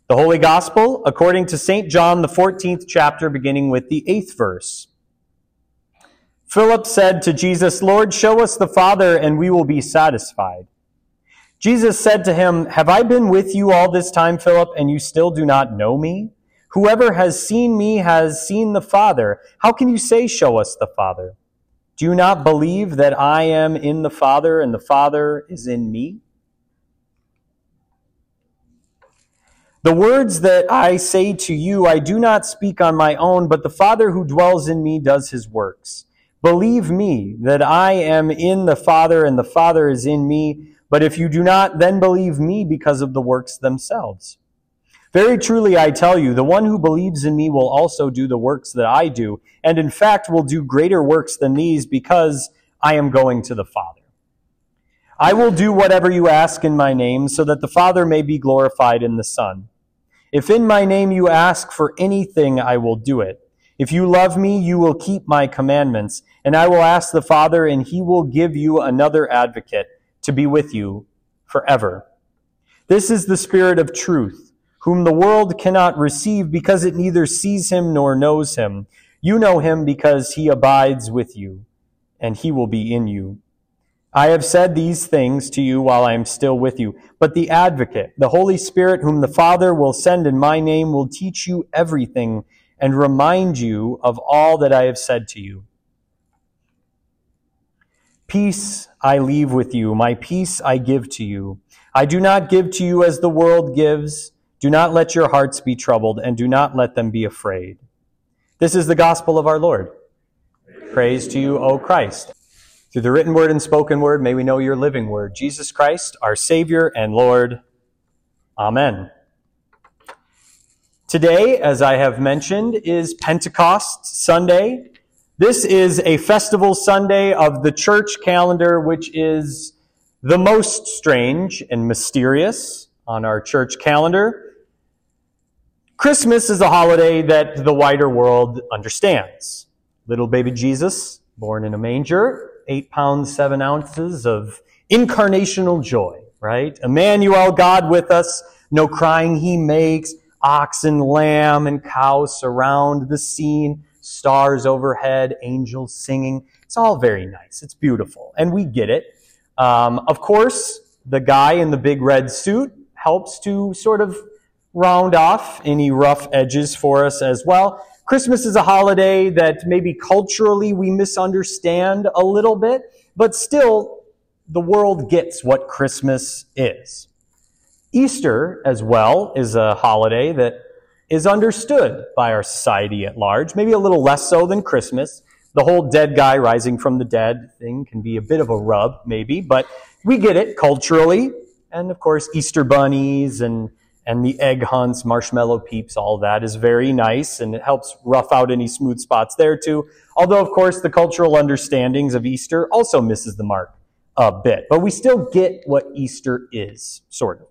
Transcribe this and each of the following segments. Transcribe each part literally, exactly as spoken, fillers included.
The Holy Gospel, according to Saint John, the fourteenth chapter, beginning with the eighth verse. Philip said to Jesus, "Lord, show us the Father, and we will be satisfied." Jesus said to him, "Have I been with you all this time, Philip, and you still do not know me? Whoever has seen me has seen the Father. How can you say, 'Show us the Father'? Do you not believe that I am in the Father, and the Father is in me? The words that I say to you, I do not speak on my own, but the Father who dwells in me does his works. Believe me that I am in the Father and the Father is in me, but if you do not, then believe me because of the works themselves. Very truly I tell you, the one who believes in me will also do the works that I do, and in fact will do greater works than these because I am going to the Father. I will do whatever you ask in my name, so that the Father may be glorified in the Son. If in my name you ask for anything, I will do it. If you love me, you will keep my commandments, and I will ask the Father, and he will give you another advocate to be with you forever. This is the Spirit of truth, whom the world cannot receive because it neither sees him nor knows him. You know him because he abides with you, and he will be in you. I have said these things to you while I am still with you. But the Advocate, the Holy Spirit, whom the Father will send in my name, will teach you everything and remind you of all that I have said to you. Peace I leave with you, my peace I give to you. I do not give to you as the world gives. Do not let your hearts be troubled, and do not let them be afraid. This is the gospel of our Lord. Praise to you, O Christ. Through the written word and spoken word, may we know your living word, Jesus Christ, our Savior and Lord. Amen. Today, as I have mentioned, is Pentecost Sunday. This is a festival Sunday of the church calendar, which is the most strange and mysterious on our church calendar. Christmas is a holiday that the wider world understands. Little baby Jesus, born in a manger, eight pounds, seven ounces of incarnational joy, right? Emmanuel, God with us, no crying he makes, ox and lamb and cow surround the scene, stars overhead, angels singing. It's all very nice. It's beautiful. And we get it. Um, of course, the guy in the big red suit helps to sort of round off any rough edges for us as well. Christmas is a holiday that maybe culturally we misunderstand a little bit, but still the world gets what Christmas is. Easter, as well, is a holiday that is understood by our society at large, maybe a little less so than Christmas. The whole dead guy rising from the dead thing can be a bit of a rub, maybe, but we get it culturally. And of course, Easter bunnies and And the egg hunts, marshmallow peeps, all that is very nice, and it helps rough out any smooth spots there too. Although, of course, the cultural understandings of Easter also misses the mark a bit. But we still get what Easter is, sort of.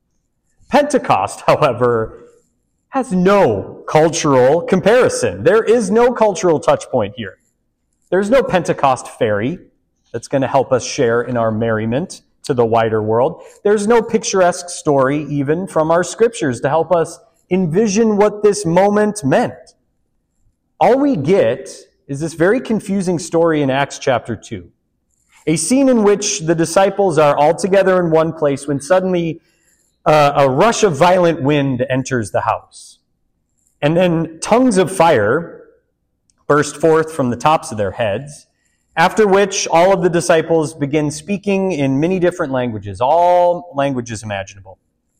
Pentecost, however, has no cultural comparison. There is no cultural touch point here. There's no Pentecost fairy that's going to help us share in our merriment to the wider world. There's no picturesque story even from our scriptures to help us envision what this moment meant. All we get is this very confusing story in Acts chapter two. A scene in which the disciples are all together in one place when suddenly uh, a rush of violent wind enters the house. And then tongues of fire burst forth from the tops of their heads. After which, all of the disciples begin speaking in many different languages, all languages imaginable.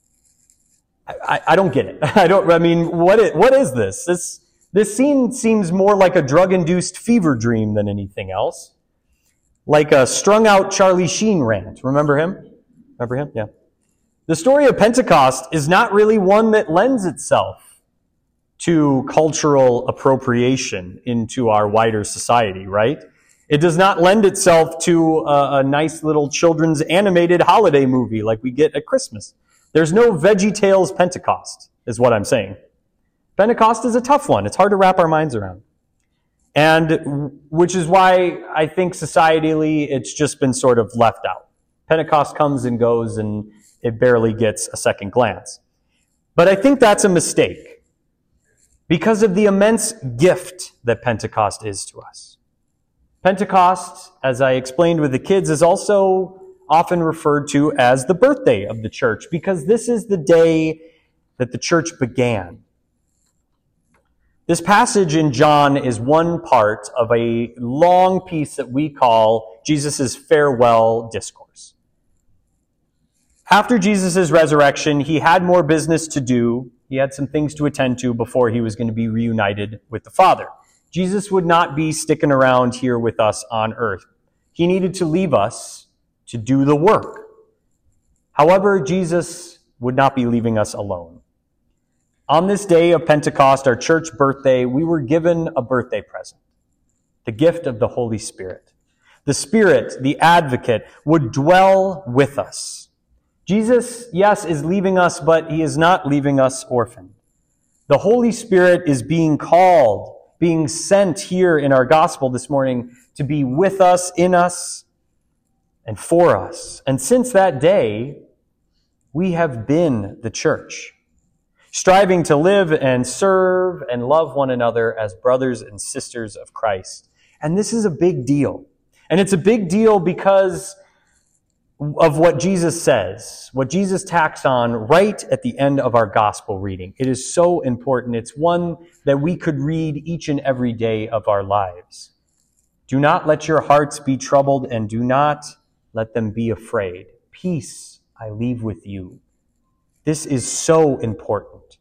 I, I, I don't get it. I don't. I mean, what is, what is this? This this scene seems more like a drug-induced fever dream than anything else, like a strung-out Charlie Sheen rant. Remember him? Remember him? Yeah. The story of Pentecost is not really one that lends itself to cultural appropriation into our wider society, right? It does not lend itself to a, a nice little children's animated holiday movie like we get at Christmas. There's no VeggieTales Pentecost, is what I'm saying. Pentecost is a tough one. It's hard to wrap our minds around. And which is why I think societally it's just been sort of left out. Pentecost comes and goes and it barely gets a second glance. But I think that's a mistake because of the immense gift that Pentecost is to us. Pentecost, as I explained with the kids, is also often referred to as the birthday of the church because this is the day that the church began. This passage in John is one part of a long piece that we call Jesus' farewell discourse. After Jesus' resurrection, he had more business to do. He had some things to attend to before he was going to be reunited with the Father. Jesus would not be sticking around here with us on earth. He needed to leave us to do the work. However, Jesus would not be leaving us alone. On this day of Pentecost, our church birthday, we were given a birthday present, the gift of the Holy Spirit. The Spirit, the advocate, would dwell with us. Jesus, yes, is leaving us, but he is not leaving us orphaned. The Holy Spirit is being called, being sent here in our gospel this morning to be with us, in us, and for us. And since that day, we have been the church, striving to live and serve and love one another as brothers and sisters of Christ. And this is a big deal. And it's a big deal because of what Jesus says, what Jesus tacks on right at the end of our gospel reading. It is so important. It's one that we could read each and every day of our lives. Do not let your hearts be troubled, and do not let them be afraid. Peace I leave with you. This is so important.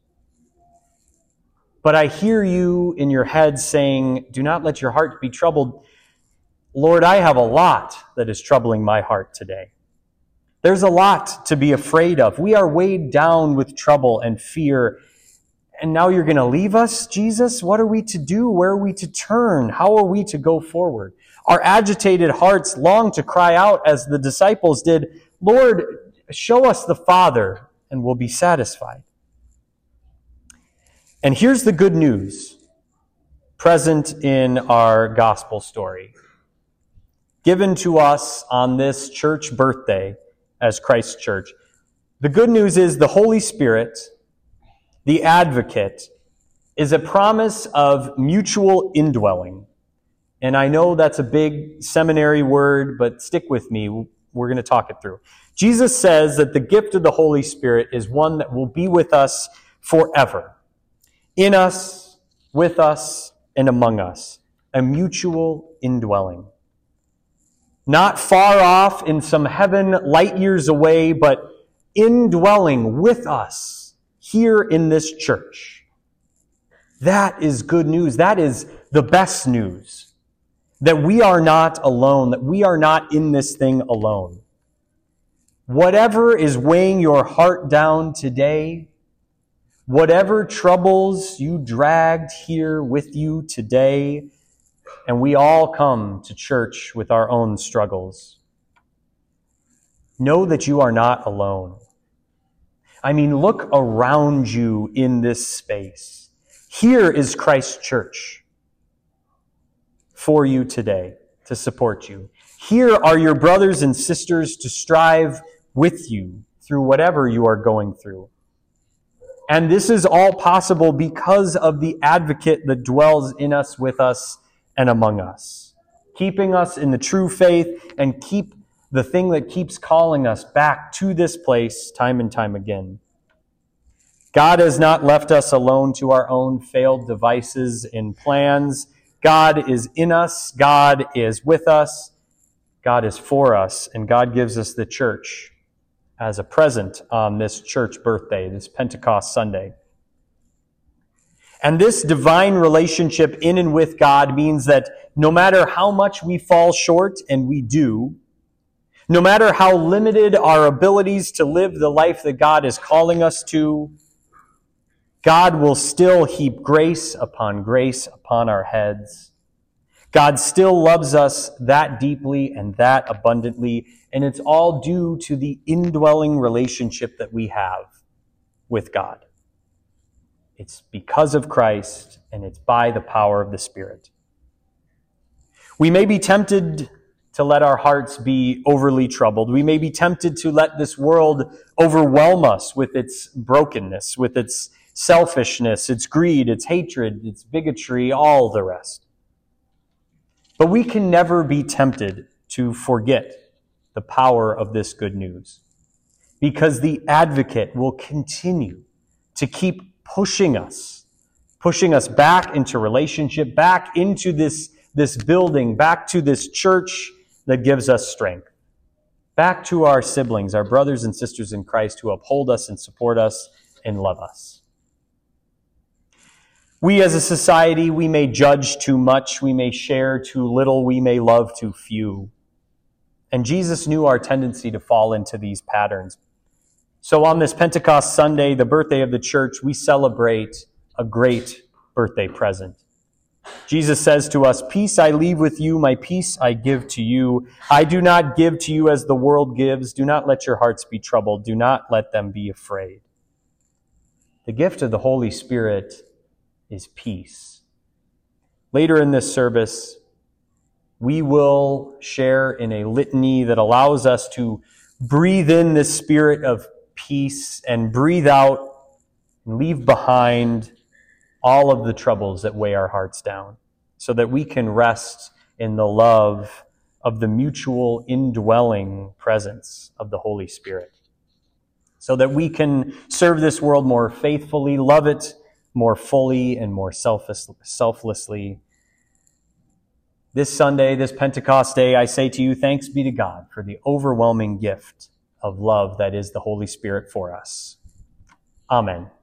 But I hear you in your head saying, do not let your heart be troubled. Lord, I have a lot that is troubling my heart today. There's a lot to be afraid of. We are weighed down with trouble and fear. And now you're going to leave us, Jesus? What are we to do? Where are we to turn? How are we to go forward? Our agitated hearts long to cry out as the disciples did, Lord, show us the Father and we'll be satisfied. And here's the good news present in our gospel story, given to us on this church birthday as Christ's church. The good news is the Holy Spirit, the advocate, is a promise of mutual indwelling. And I know that's a big seminary word, but stick with me. We're going to talk it through. Jesus says that the gift of the Holy Spirit is one that will be with us forever. In us, with us, and among us. A mutual indwelling. Not far off in some heaven light years away, but indwelling with us here in this church. That is good news. That is the best news. That we are not alone, that we are not in this thing alone. Whatever is weighing your heart down today, whatever troubles you dragged here with you today, and we all come to church with our own struggles, know that you are not alone. I mean, look around you in this space. Here is Christ's church for you today to support you. Here are your brothers and sisters to strive with you through whatever you are going through. And this is all possible because of the advocate that dwells in us, with us, and among us, keeping us in the true faith and keep the thing that keeps calling us back to this place time and time again. God has not left us alone to our own failed devices and plans. God is in us. God is with us. God is for us. And God gives us the church as a present on this church birthday, this Pentecost Sunday. And this divine relationship in and with God means that no matter how much we fall short, and we do, no matter how limited our abilities to live the life that God is calling us to, God will still heap grace upon grace upon our heads. God still loves us that deeply and that abundantly, and it's all due to the indwelling relationship that we have with God. It's because of Christ, and it's by the power of the Spirit. We may be tempted to let our hearts be overly troubled. We may be tempted to let this world overwhelm us with its brokenness, with its selfishness, its greed, its hatred, its bigotry, all the rest. But we can never be tempted to forget the power of this good news, because the advocate will continue to keep pushing us, pushing us back into relationship, back into this, this building, back to this church that gives us strength, back to our siblings, our brothers and sisters in Christ who uphold us and support us and love us. We as a society, we may judge too much, we may share too little, we may love too few. And Jesus knew our tendency to fall into these patterns. So on this Pentecost Sunday, the birthday of the church, we celebrate a great birthday present. Jesus says to us, "Peace I leave with you, my peace I give to you. I do not give to you as the world gives. Do not let your hearts be troubled. Do not let them be afraid." The gift of the Holy Spirit is peace. Later in this service, we will share in a litany that allows us to breathe in this spirit of peace and breathe out and leave behind all of the troubles that weigh our hearts down, so that we can rest in the love of the mutual indwelling presence of the Holy Spirit, so that we can serve this world more faithfully, love it more fully and more selfless, selflessly. This Sunday, this Pentecost Day, I say to you, thanks be to God for the overwhelming gift of love that is the Holy Spirit for us. Amen.